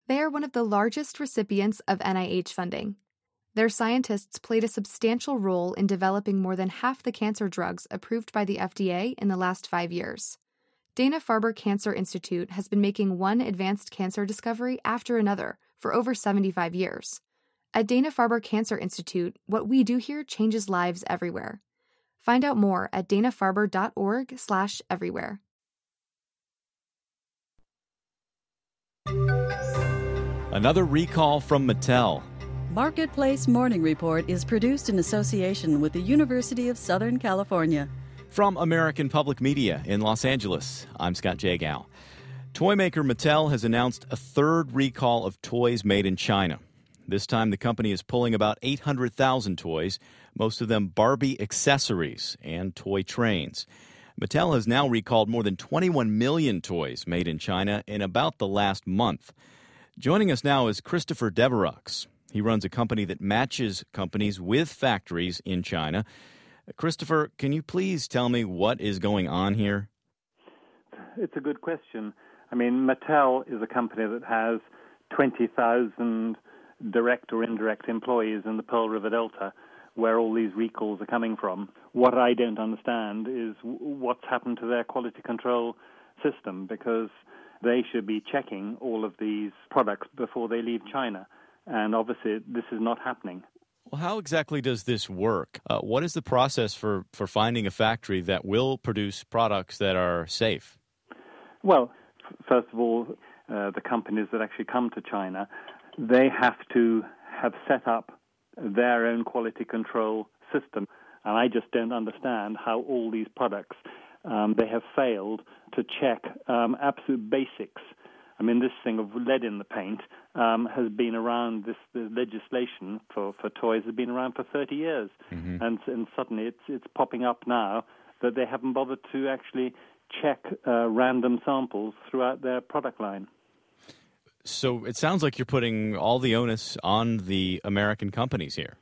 They are one of the largest recipients of NIH funding. Their scientists played a substantial role in developing more than half the cancer drugs approved by the FDA in the last 5 years. Dana-Farber Cancer Institute has been making one advanced cancer discovery after another for over 75 years. At Dana-Farber Cancer Institute, what we do here changes lives everywhere. Find out more at danafarber.org/everywhere. Another recall from Mattel. Marketplace Morning Report is produced in association with the University of Southern California. From American Public Media in Los Angeles, I'm Scott Jagow. Toy maker Mattel has announced a third recall of toys made in China. This time the company is pulling about 800,000 toys, most of them Barbie accessories and toy trains. Mattel has now recalled more than 21 million toys made in China in about the last month. Joining us now is Christopher Devereux. He runs a company that matches companies with factories in China. Christopher, can you please tell me what is going on here? It's a good question. I mean, Mattel is a company that has 20,000 direct or indirect employees in the Pearl River Delta, where all these recalls are coming from. What I don't understand is what's happened to their quality control system, because they should be checking all of these products before they leave China. And obviously, this is not happening. Well, how exactly does this work? What is the process for finding a factory that will produce products that are safe? Well, first of all, the companies that actually come to China, they have to have set up their own quality control system. And I just don't understand how all these products, they have failed to check absolute basics. I mean, this thing of lead in the paint has been around, the legislation for toys has been around for 30 years. Mm-hmm. And suddenly it's popping up now that they haven't bothered to actually check random samples throughout their product line. So it sounds like you're putting all the onus on the American companies here.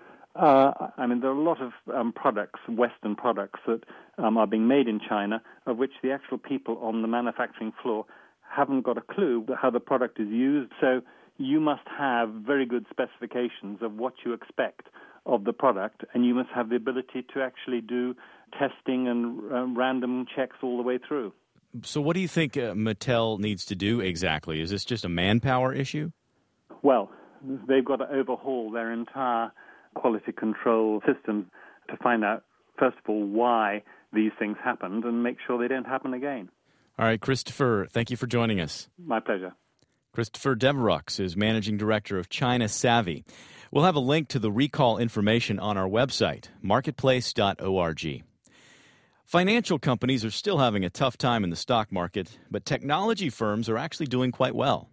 I mean, there are a lot of products, Western products, that are being made in China, of which the actual people on the manufacturing floor haven't got a clue how the product is used. So you must have very good specifications of what you expect of the product, and you must have the ability to actually do testing and random checks all the way through. So what do you think Mattel needs to do exactly? Is this just a manpower issue? Well, they've got to overhaul their entire quality control system to find out, first of all, why these things happened and make sure they don't happen again. All right, Christopher, thank you for joining us. My pleasure. Christopher Devereux is Managing Director of China Savvy. We'll have a link to the recall information on our website, marketplace.org. Financial companies are still having a tough time in the stock market, but technology firms are actually doing quite well.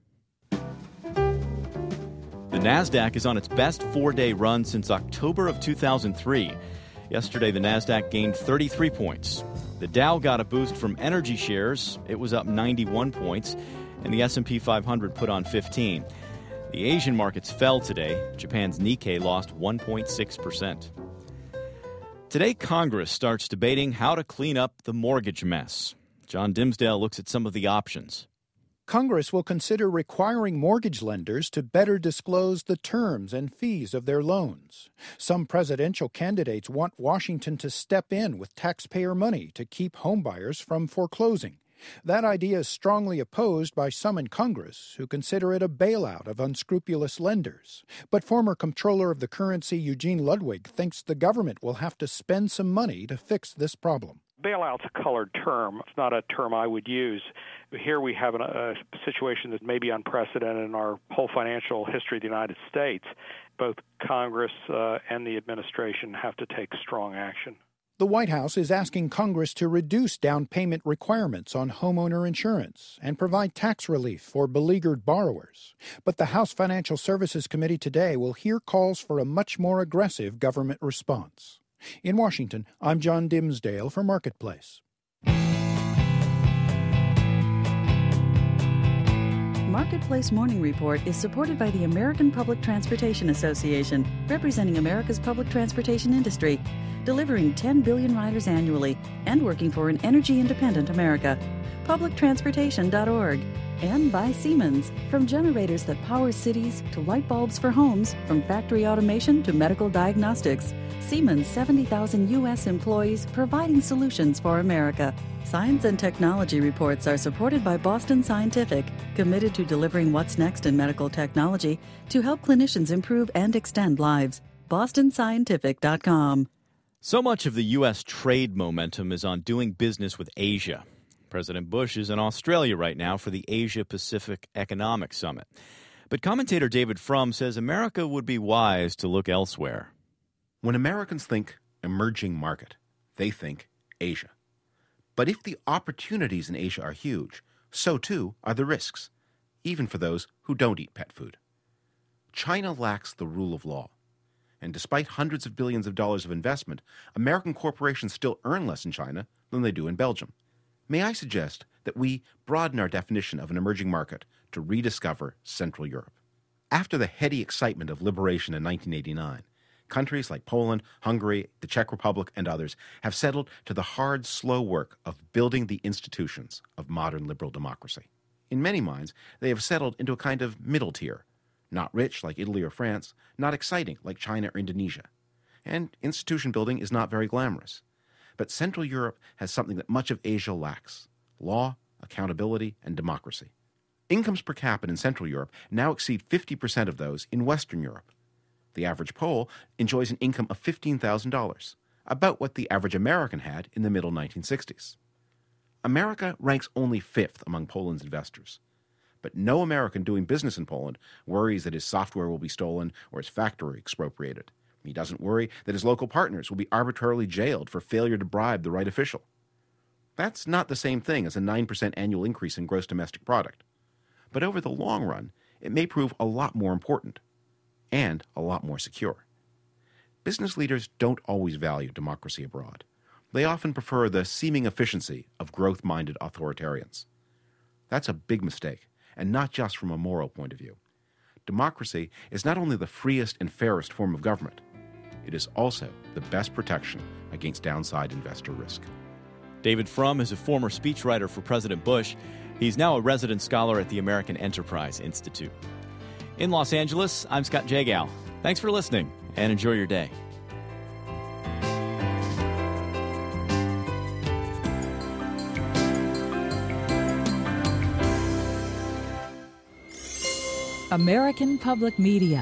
The NASDAQ is on its best 4-day run since October of 2003. Yesterday, the NASDAQ gained 33 points. The Dow got a boost from energy shares. It was up 91 points, and the S&P 500 put on 15. The Asian markets fell today. Japan's Nikkei lost 1.6%. Today, Congress starts debating how to clean up the mortgage mess. John Dimsdale looks at some of the options. Congress will consider requiring mortgage lenders to better disclose the terms and fees of their loans. Some presidential candidates want Washington to step in with taxpayer money to keep homebuyers from foreclosing. That idea is strongly opposed by some in Congress, who consider it a bailout of unscrupulous lenders. But former Comptroller of the Currency Eugene Ludwig thinks the government will have to spend some money to fix this problem. Bailout's a colored term. It's not a term I would use. Here we have a situation that may be unprecedented in our whole financial history of the United States. Both Congress and the administration have to take strong action. The White House is asking Congress to reduce down payment requirements on homeowner insurance and provide tax relief for beleaguered borrowers. But the House Financial Services Committee today will hear calls for a much more aggressive government response. In Washington, I'm John Dimsdale for Marketplace. Marketplace Morning Report is supported by the American Public Transportation Association, representing America's public transportation industry, delivering 10 billion riders annually, and working for an energy-independent America. Publictransportation.org. And by Siemens. From generators that power cities to light bulbs for homes, from factory automation to medical diagnostics, Siemens' 70,000 U.S. employees providing solutions for America. Science and technology reports are supported by Boston Scientific, committed to delivering what's next in medical technology to help clinicians improve and extend lives. BostonScientific.com. So much of the U.S. trade momentum is on doing business with Asia. President Bush is in Australia right now for the Asia-Pacific Economic Summit. But commentator David Frum says America would be wise to look elsewhere. When Americans think emerging market, they think Asia. But if the opportunities in Asia are huge, so too are the risks, even for those who don't eat pet food. China lacks the rule of law. And despite hundreds of billions of dollars of investment, American corporations still earn less in China than they do in Belgium. May I suggest that we broaden our definition of an emerging market to rediscover Central Europe? After the heady excitement of liberation in 1989, countries like Poland, Hungary, the Czech Republic, and others have settled to the hard, slow work of building the institutions of modern liberal democracy. In many minds, they have settled into a kind of middle tier, not rich like Italy or France, not exciting like China or Indonesia. And institution building is not very glamorous. But Central Europe has something that much of Asia lacks: law, accountability, and democracy. Incomes per capita in Central Europe now exceed 50% of those in Western Europe. The average Pole enjoys an income of $15,000, about what the average American had in the middle 1960s. America ranks only fifth among Poland's investors. But no American doing business in Poland worries that his software will be stolen or his factory expropriated. He doesn't worry that his local partners will be arbitrarily jailed for failure to bribe the right official. That's not the same thing as a 9% annual increase in gross domestic product. But over the long run, it may prove a lot more important and a lot more secure. Business leaders don't always value democracy abroad. They often prefer the seeming efficiency of growth-minded authoritarians. That's a big mistake, and not just from a moral point of view. Democracy is not only the freest and fairest form of government, it is also the best protection against downside investor risk. David Frum is a former speechwriter for President Bush. He's now a resident scholar at the American Enterprise Institute. In Los Angeles, I'm Scott Jagow. Thanks for listening, and enjoy your day. American Public Media.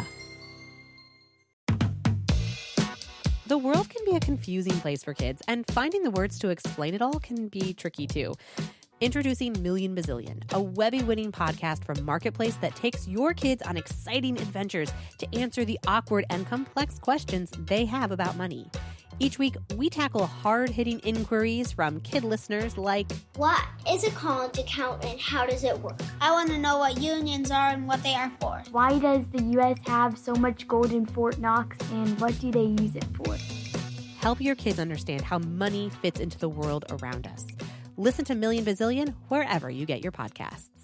The world can be a confusing place for kids, and finding the words to explain it all can be tricky too. Introducing Million Bazillion, a Webby-winning podcast from Marketplace that takes your kids on exciting adventures to answer the awkward and complex questions they have about money. Each week, we tackle hard-hitting inquiries from kid listeners like, what is a college account and how does it work? I want to know what unions are and what they are for. Why does the U.S. have so much gold in Fort Knox, and what do they use it for? Help your kids understand how money fits into the world around us. Listen to Million Bazillion wherever you get your podcasts.